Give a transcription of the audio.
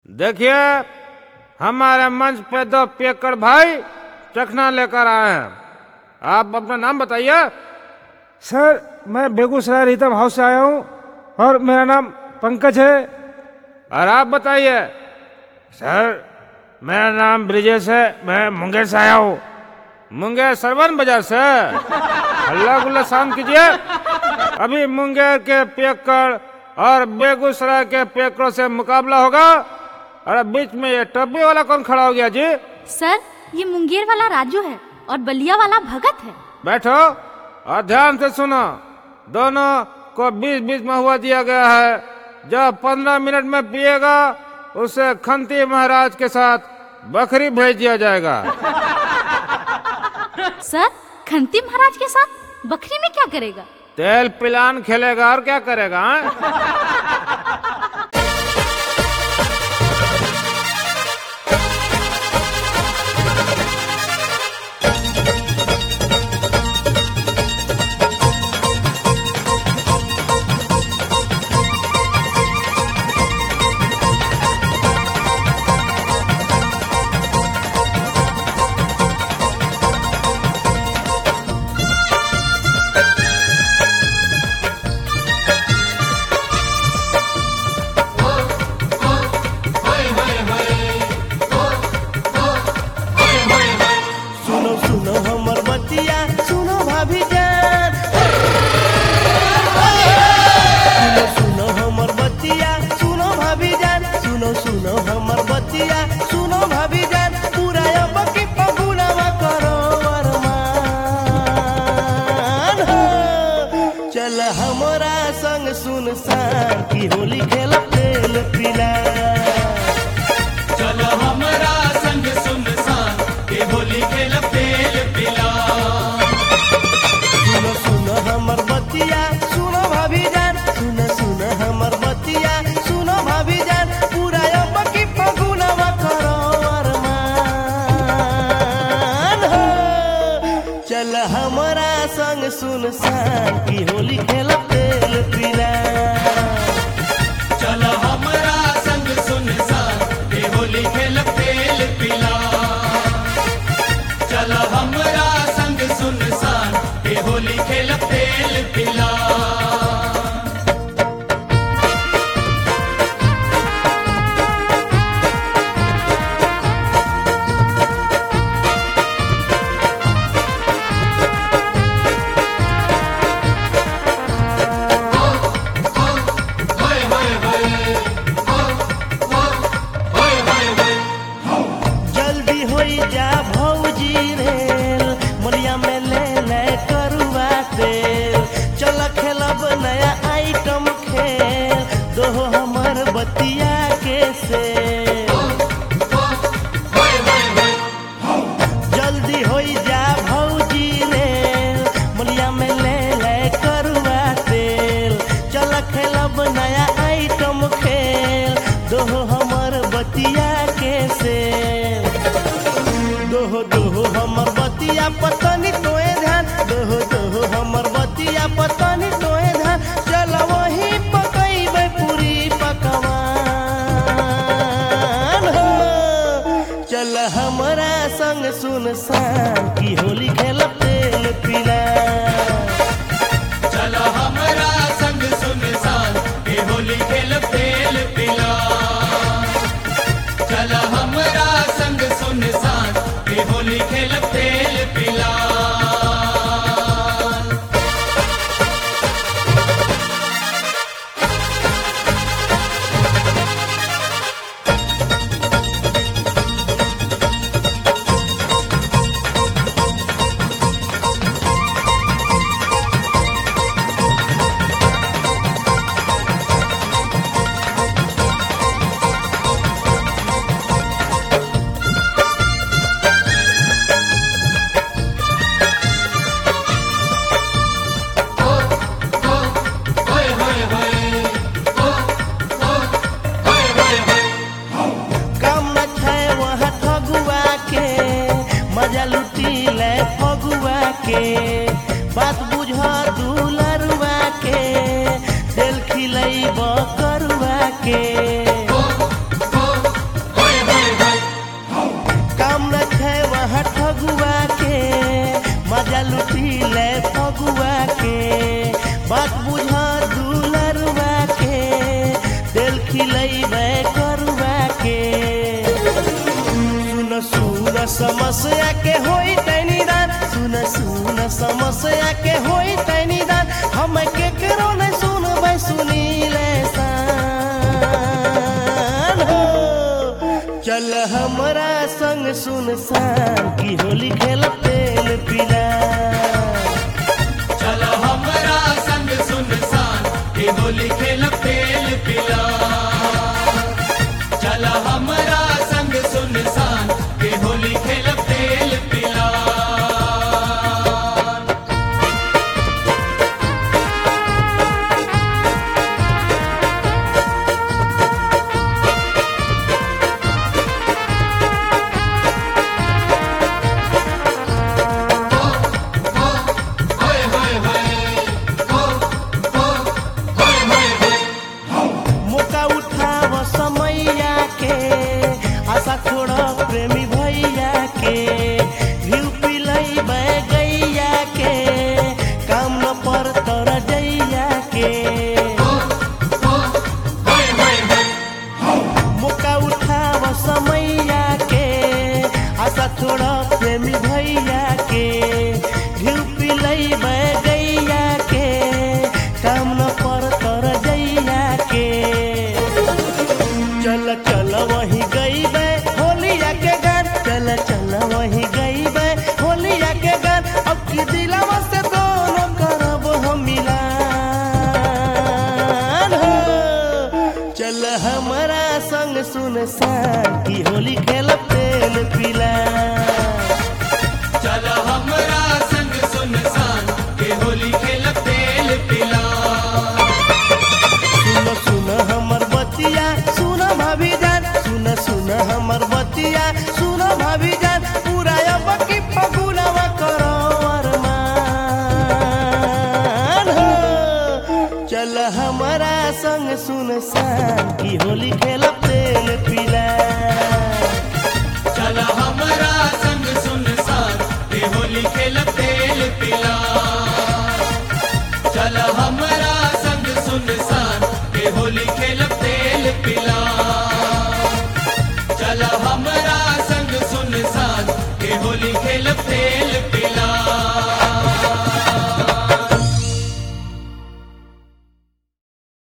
देखिए, हमारे मंच पे दो पियक्कड़ भाई चखना लेकर आए हैं। आप अपना नाम बताइए। सर, मैं बेगूसराय रीतम हाउस से आया हूँ और मेरा नाम पंकज है। और आप बताइए। सर, मेरा नाम ब्रिजेश है, मैं मुंगेर से आया हूँ। मुंगेर सरवन बाजार से। हल्ला गुल्ला शांत कीजिए। अभी मुंगेर के पियक्कड़ और बेगूसराय के पियक्कड़ों से मुकाबला होगा। और बीच में ये टब्बी वाला कौन खड़ा हो गया जी? सर, ये मुंगेर वाला राजू है और बलिया वाला भगत है। बैठो और ध्यान से सुनो। दोनों को 20-20 में हुआ दिया गया है। जो 15 मिनट में पिएगा उसे खंती महाराज के साथ बकरी भेज दिया जाएगा। सर, खंती महाराज के साथ बकरी में क्या करेगा? तेल पिलान खेलेगा और क्या करेगा? सुनसान की होली खेला तेल पीला। चलो हमरा संग सुनसान की होली खेला तेल पीला। सुनो सुनो हमर बतिया सुनो भाभी जान, सुनो सुनो हमर बतिया सुनो भाभी जान, पूरा अब की फगुनवा करो अरमान हो। चल हमरा संग सुनसान की होली खेला तेल पीला। चलो हमरा संग सुनसान की होली खेला तेल पीला। चलो हमरा संग सुनसान की होली खेला तेल पीला। बतिया के से जल्दी हो जा भौजी रे, मलिया में ले ले करुआ तेल। चल खेलब नया आइटम खेल, दोहो हमर बतिया के से। दोहो दोहो हमर बतिया पतनी तोए ध्यान, दोहो दोहो हमर बतिया पतनी तोए ध्यान। चल वही पकैबे पूरी पकवान हो। चल हमरा संग सुनसान की होली खेलब तेल पीला। चलो हमरा संग सुनसान की होली खेलब तेल पीला। चलो हमरा संग सुनसान की होली खेलब तेल पीला। समस्या के होई तैनी दान सुन समस्या के होई तैनी दान हम केकरो नहीं सुनबै सुनीले सान हो चल हमरा संग सुनसान की होली खेल तेल पीला चल हमरा संग सुनसान के होली खेल तेल पिला चल हमरा संग सुनसान के होली खेल तेल पिला मौका उठाव समैया के आशा छोड़ प्रेमी भैया के घिउ पिलई गैया के काम न पर तर जैया के मौका उठाव समैया के आशा छोड़ प्रेमी भैया के घिउ पिलई गैया के काम न पर तर जैया के चल चल वही गई बे होलिया के गान चल चल वही गई बे होलिया के गान अब की दिलवा से दोनों करब हम मिलान हो चल हमरा संग सुनसान की होली खेल तेल पीला चल हमरा संग सुनसान के होली खेल तेल पिला सुन हमर बतिया सुन भाभी जान सुन हमर बतिया सुन भाभी जान पूरा अब की फगुनवा करो अरमान हो चल हमरा संग सुनसान की होली खेल तेल पीला चल हमरा संग सुनसान के होली खेल तेल पिला चल हमरा संग सुनसान के होली खेल तेल पिला चल हमरा संग सुनसान के होली खेल तेल